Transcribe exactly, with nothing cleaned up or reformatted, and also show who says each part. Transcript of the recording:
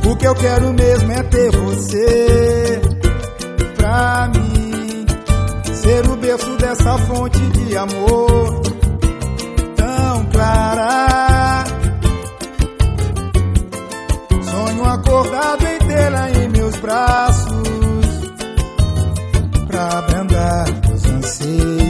Speaker 1: O que eu quero mesmo é ter você pra mim, ser o berço dessa fonte de amor tão clara. Sonho acordado em tê-la em meus braços,